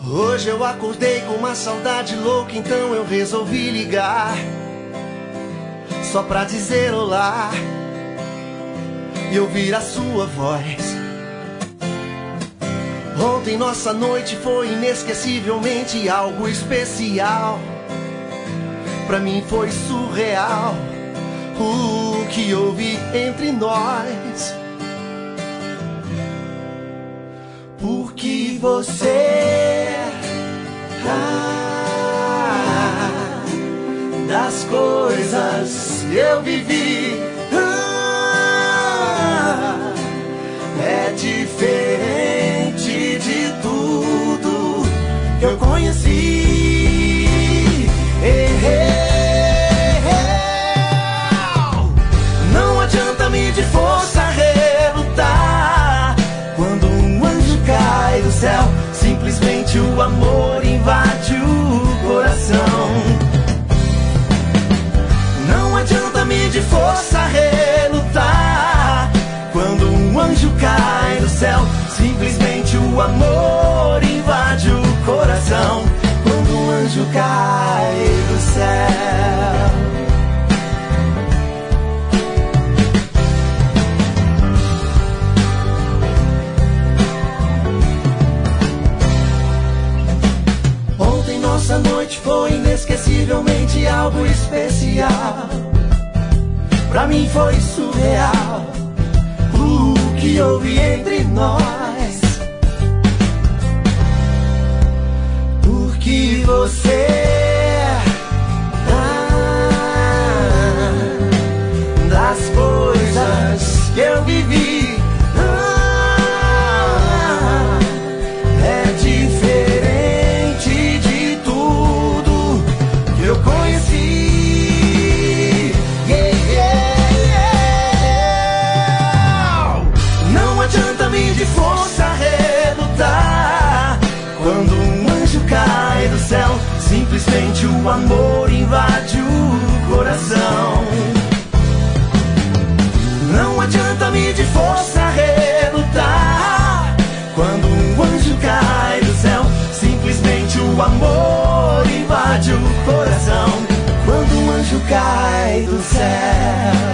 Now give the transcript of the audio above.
Hoje eu acordei com uma saudade louca, então eu resolvi ligar só pra dizer olá e ouvir a sua voz. Ontem nossa noite foi inesquecivelmente algo especial. Pra mim foi surreal o que houve entre nós. Porque você das coisas que eu vivi é diferente de tudo que eu conheci. Não adianta medir força, relutar quando um anjo cai do céu. Simplesmente o amor invade o coração. Não adianta medir força, relutar quando um anjo cai do céu. Simplesmente o amor invade o coração. Quando um anjo cai do céu. Ontem nossa noite foi inesquecivelmente algo especial. Pra mim foi surreal o que houve entre nós. Porque você das coisas que eu vivi é diferente de tudo que eu conheci. Não adianta medir força, relutar quando um anjo cai do céu. Simplesmente o amor invade o coração. Não adianta medir força, relutar quando um anjo cai do céu. Simplesmente o amor invade o coração. Quando um anjo cai do céu.